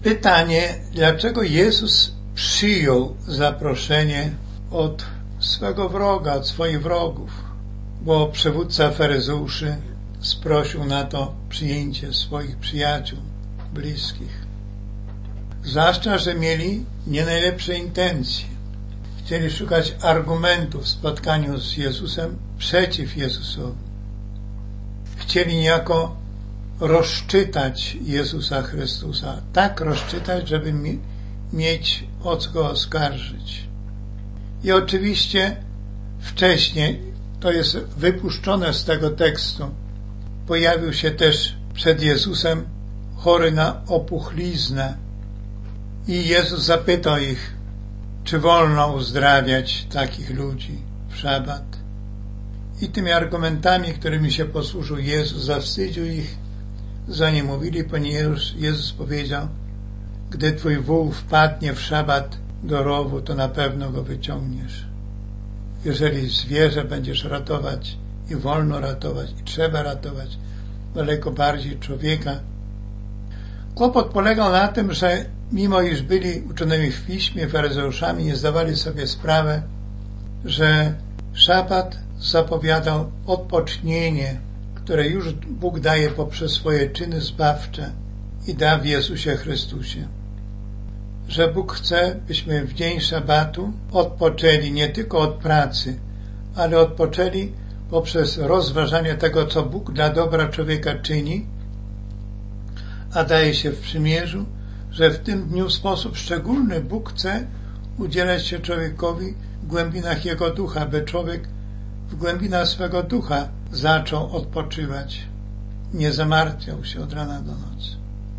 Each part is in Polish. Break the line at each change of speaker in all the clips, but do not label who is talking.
Pytanie, dlaczego Jezus przyjął zaproszenie od swego wroga, od swoich wrogów, bo przywódca faryzeuszy sprosił na to przyjęcie swoich przyjaciół, bliskich. Zwłaszcza, że mieli nie najlepsze intencje. Chcieli szukać argumentów w spotkaniu z Jezusem przeciw Jezusowi. Chcieli niejako rozczytać Jezusa Chrystusa. Tak rozczytać, żeby mieć o co go oskarżyć. I oczywiście wcześniej, to jest wypuszczone z tego tekstu, pojawił się też przed Jezusem chory na opuchliznę. I Jezus zapytał ich, czy wolno uzdrawiać takich ludzi w szabat. I tymi argumentami, którymi się posłużył Jezus, zawstydził ich, za nie mówili, ponieważ Jezus powiedział, gdy twój wół wpadnie w szabat do rowu, to na pewno go wyciągniesz. Jeżeli zwierzę będziesz ratować i wolno ratować i trzeba ratować, daleko bardziej człowieka. Kłopot polegał na tym, że mimo iż byli uczonymi w piśmie, faryzeuszami, nie zdawali sobie sprawy, że szabat zapowiadał odpocznienie, które już Bóg daje poprzez swoje czyny zbawcze i da w Jezusie Chrystusie. Że Bóg chce, byśmy w dzień szabatu odpoczęli nie tylko od pracy, ale odpoczęli poprzez rozważanie tego, co Bóg dla dobra człowieka czyni, a daje się w przymierzu, że w tym dniu w sposób szczególny Bóg chce udzielać się człowiekowi w głębinach jego ducha, by człowiek w głębinach swego ducha zaczął odpoczywać. Nie zamartwiał się od rana do nocy.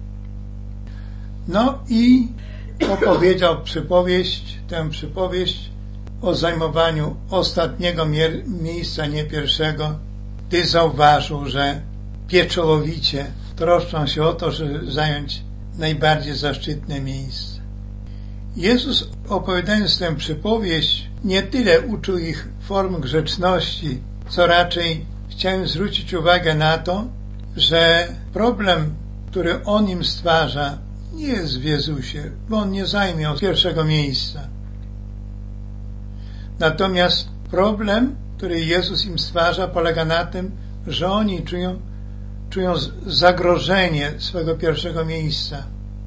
No i opowiedział tę przypowieść o zajmowaniu ostatniego miejsca, nie pierwszego, gdy zauważył, że pieczołowicie troszczą się o to, żeby zająć najbardziej zaszczytne miejsce. Jezus, opowiadając tę przypowieść, nie tyle uczył ich form grzeczności, co raczej chciałem zwrócić uwagę na to, że problem, który On im stwarza, nie jest w Jezusie, bo On nie zajmie pierwszego miejsca. Natomiast problem, który Jezus im stwarza, polega na tym, że oni czują zagrożenie swego pierwszego miejsca.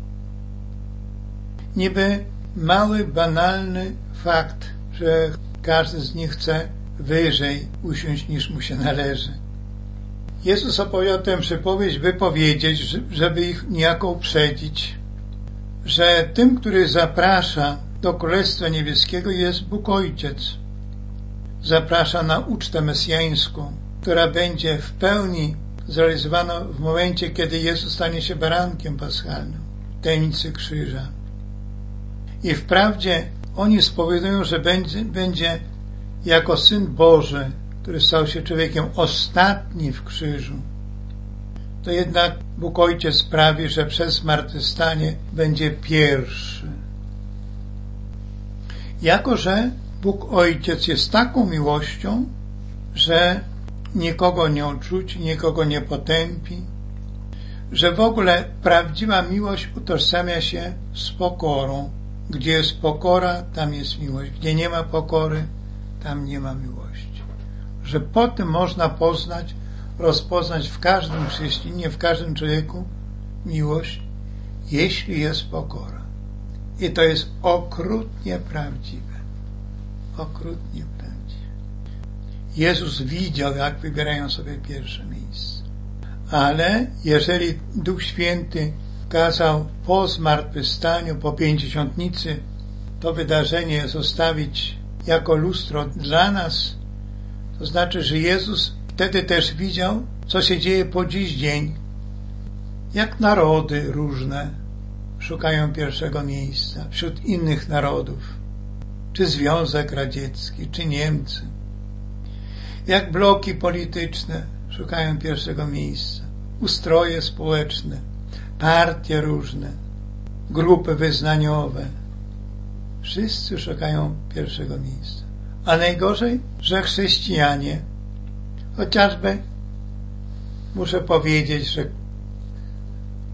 Niby mały, banalny fakt, że każdy z nich chce wyżej usiąść niż mu się należy. Jezus opowiadał tę przypowieść, by powiedzieć, żeby ich niejako uprzedzić, że tym, który zaprasza do Królestwa Niebieskiego, jest Bóg Ojciec. Zaprasza na ucztę mesjańską, która będzie w pełni zrealizowana w momencie, kiedy Jezus stanie się barankiem paschalnym, w tajemnicy krzyża. I wprawdzie oni spowiadają, że będzie jako Syn Boży, który stał się człowiekiem ostatni w krzyżu. To jednak Bóg Ojciec sprawi, że przez zmartwychwstanie będzie pierwszy. Jako że Bóg Ojciec jest taką miłością, że nikogo nie odrzuci, nikogo nie potępi, że w ogóle prawdziwa miłość utożsamia się z pokorą. Gdzie jest pokora, tam jest miłość. Gdzie nie ma pokory, tam nie ma miłości. Że po tym można rozpoznać w każdym chrześcijaninie, w każdym człowieku miłość, jeśli jest pokora. I to jest okrutnie prawdziwe. Okrutnie prawdziwe. Jezus widział, jak wybierają sobie pierwsze miejsce. Ale jeżeli Duch Święty kazał po zmartwychwstaniu, po pięćdziesiątnicy to wydarzenie zostawić jako lustro dla nas, to znaczy, że Jezus wtedy też widział, co się dzieje po dziś dzień. Jak narody różne szukają pierwszego miejsca wśród innych narodów. Czy Związek Radziecki, czy Niemcy. Jak bloki polityczne szukają pierwszego miejsca. Ustroje społeczne, partie różne, grupy wyznaniowe. Wszyscy szukają pierwszego miejsca. A najgorzej, że chrześcijanie, chociażby muszę powiedzieć, że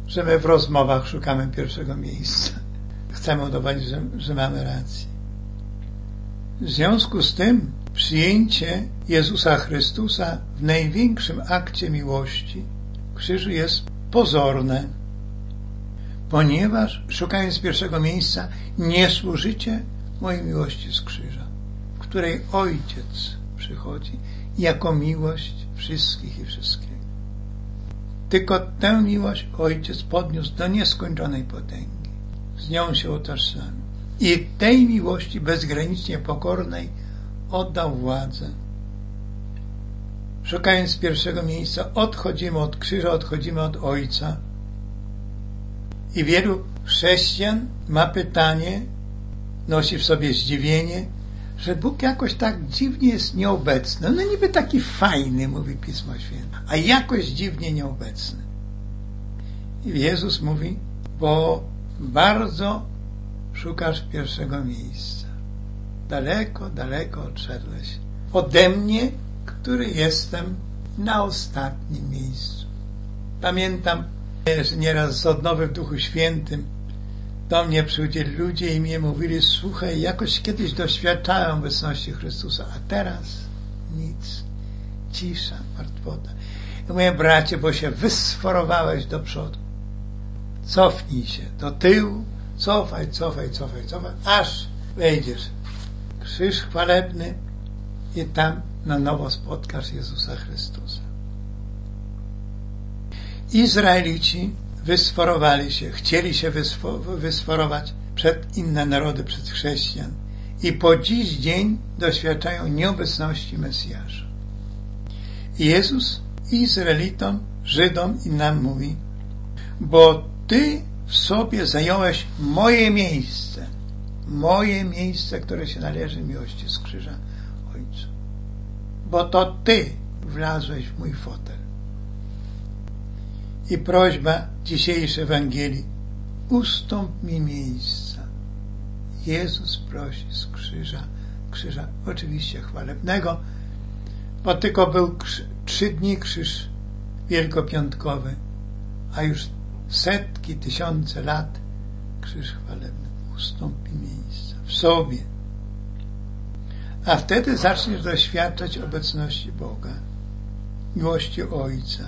że my w rozmowach szukamy pierwszego miejsca. Chcemy udowodnić, że mamy rację. W związku z tym przyjęcie Jezusa Chrystusa w największym akcie miłości krzyżu jest pozorne, ponieważ szukając pierwszego miejsca nie służycie mojej miłości z krzyża, w której Ojciec przychodzi jako miłość wszystkich i wszystkiego. Tylko tę miłość Ojciec podniósł do nieskończonej potęgi. Z nią się utożsamił. I tej miłości bezgranicznie pokornej oddał władzę. Szukając pierwszego miejsca, odchodzimy od krzyża, odchodzimy od Ojca. I wielu chrześcijan ma pytanie, nosi w sobie zdziwienie, że Bóg jakoś tak dziwnie jest nieobecny. No niby taki fajny, mówi Pismo Święte, a jakoś dziwnie nieobecny. I Jezus mówi, bo bardzo szukasz pierwszego miejsca. Daleko, daleko odszedłeś ode mnie, który jestem na ostatnim miejscu. Pamiętam, że nieraz z odnowy w Duchu Świętym do mnie przychodzili ludzie i mi mówili, słuchaj, jakoś kiedyś doświadczałem obecności Chrystusa, a teraz nic. Cisza, martwota. I mówię, bracie, bo się wysforowałeś do przodu. Cofnij się do tyłu, cofaj, aż wejdziesz. Krzyż chwalebny i tam na nowo spotkasz Jezusa Chrystusa. Izraelici wysforowali się, chcieli się wysforować przed inne narody, przed chrześcijan i po dziś dzień doświadczają nieobecności Mesjasza. I Jezus Izraelitom, Żydom i nam mówi, bo Ty w sobie zająłeś moje miejsce, które się należy miłości z krzyża Ojcu. Bo to Ty wlazłeś w mój fotel. I prośba dzisiejszej Ewangelii, ustąp mi miejsca. Jezus prosi z krzyża oczywiście chwalebnego, bo tylko był 3 dni krzyż wielkopiątkowy, a już setki, tysiące lat krzyż chwalebny. Ustąp mi miejsca w sobie. A wtedy zaczniesz doświadczać obecności Boga, miłości Ojca.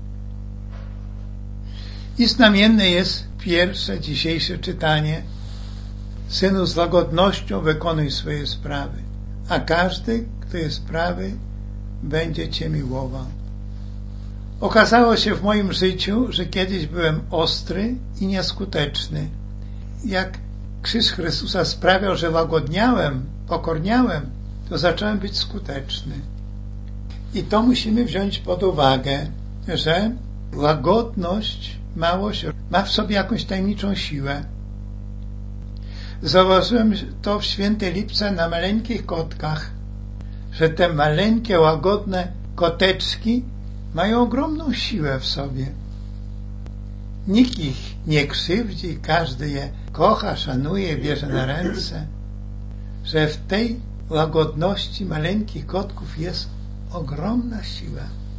I znamienne jest pierwsze dzisiejsze czytanie. Synu, z łagodnością wykonuj swoje sprawy, a każdy, kto jest prawy, będzie Cię miłował. Okazało się w moim życiu, że kiedyś byłem ostry i nieskuteczny. Jak krzyż Chrystusa sprawiał, że łagodniałem, pokorniałem, to zacząłem być skuteczny. I to musimy wziąć pod uwagę, że łagodność, małość ma w sobie jakąś tajemniczą siłę. Zauważyłem to w Świętej Lipce na maleńkich kotkach, że te maleńkie, łagodne koteczki mają ogromną siłę w sobie. Nikt ich nie krzywdzi, każdy je kocha, szanuje, bierze na ręce. Że w tej łagodności maleńkich kotków jest ogromna siła.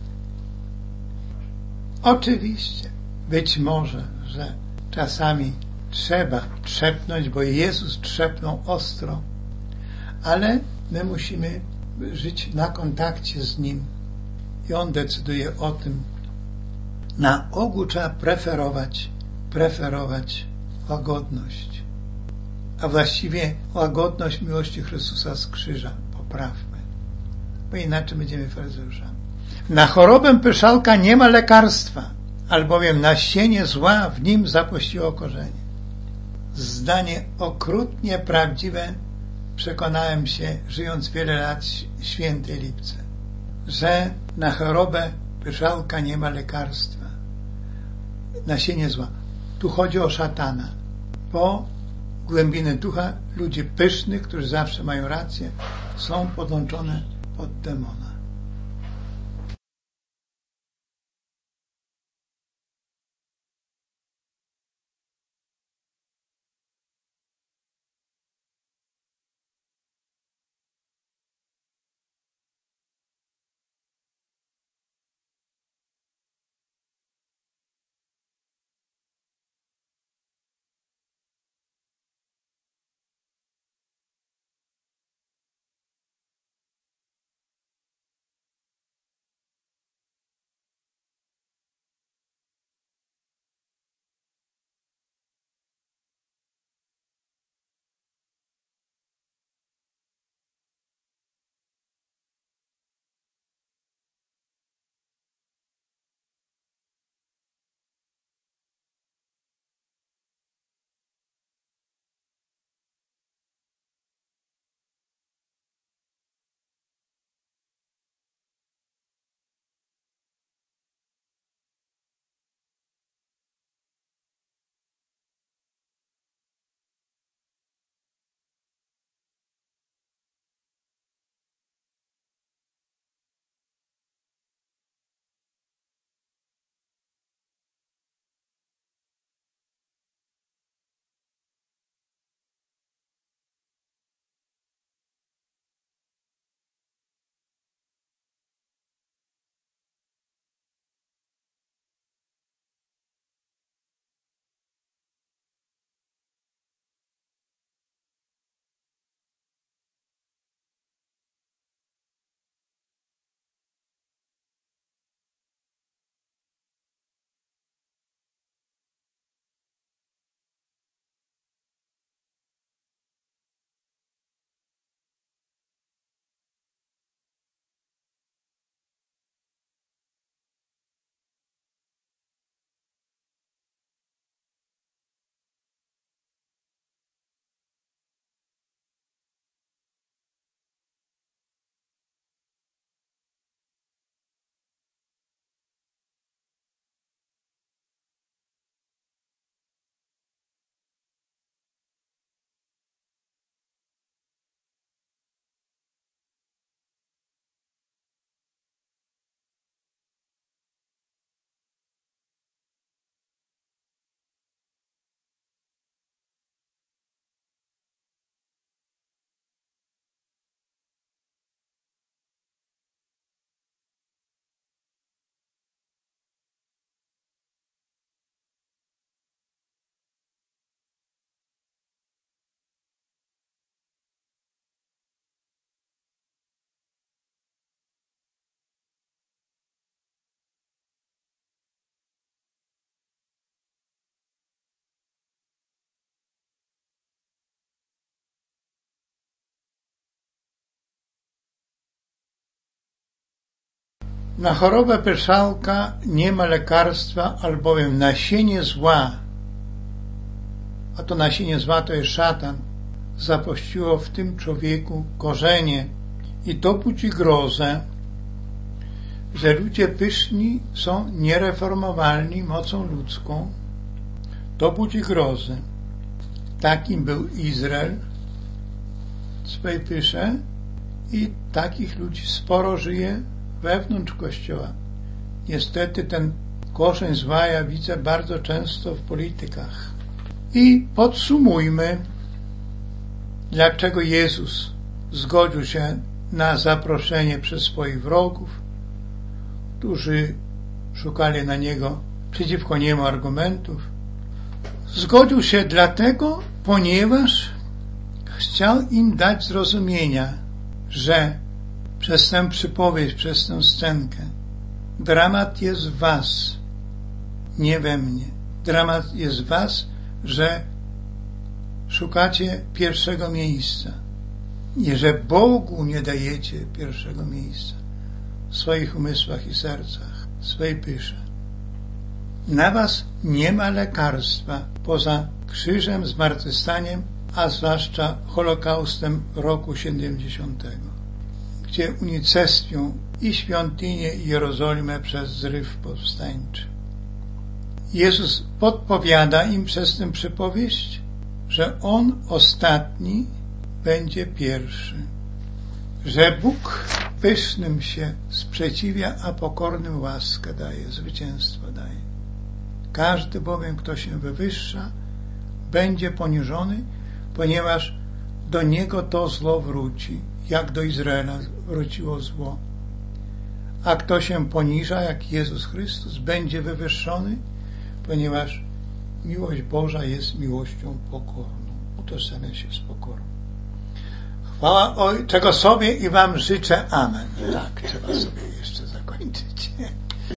Oczywiście, być może, że czasami trzeba trzepnąć, bo Jezus trzepnął ostro, ale my musimy żyć na kontakcie z Nim i On decyduje o tym. Na ogół trzeba preferować łagodność, a właściwie łagodność miłości Chrystusa z krzyża poprawmy, bo inaczej będziemy faryzeuszami. Na chorobę pyszałka nie ma lekarstwa, albowiem nasienie zła w nim zapuściło korzenie. Zdanie okrutnie prawdziwe przekonałem się, żyjąc wiele lat w Świętej Lipce, że na chorobę pyszałka nie ma lekarstwa. Nasienie zła. Tu chodzi o szatana. Po głębiny ducha ludzi pysznych, którzy zawsze mają rację, są podłączone pod demona. Na chorobę pyszałka nie ma lekarstwa, albowiem nasienie zła, a to nasienie zła to jest szatan, zapuściło w tym człowieku korzenie i to budzi grozę, że ludzie pyszni są niereformowalni mocą ludzką. To budzi grozę. Takim był Izrael w swej pysze i takich ludzi sporo żyje wewnątrz Kościoła. Niestety ten korzeń zła ja widzę bardzo często w politykach. I podsumujmy, dlaczego Jezus zgodził się na zaproszenie przez swoich wrogów, którzy szukali na Niego przeciwko Niemu argumentów. Zgodził się dlatego, ponieważ chciał im dać zrozumienia, że przez tę przypowieść, przez tę scenkę dramat jest w was, nie we mnie. Dramat jest w was, że szukacie pierwszego miejsca i że Bogu nie dajecie pierwszego miejsca w swoich umysłach i sercach, w swej pysze. Na was nie ma lekarstwa poza krzyżem, zmartwychwstaniem, a zwłaszcza Holokaustem roku 70, gdzie unicestwią i świątynię, i Jerozolimę przez zryw powstańczy. Jezus podpowiada im przez tę przypowieść, że On ostatni będzie pierwszy, że Bóg pysznym się sprzeciwia, a pokornym łaskę daje, zwycięstwo daje. Każdy bowiem, kto się wywyższa, będzie poniżony, ponieważ do niego to zło wróci, jak do Izraela wróciło zło. A kto się poniża, jak Jezus Chrystus, będzie wywyższony, ponieważ miłość Boża jest miłością pokorną. Utożsamia się z pokorą. Chwała czego sobie i wam życzę. Amen. Tak, trzeba sobie jeszcze zakończyć.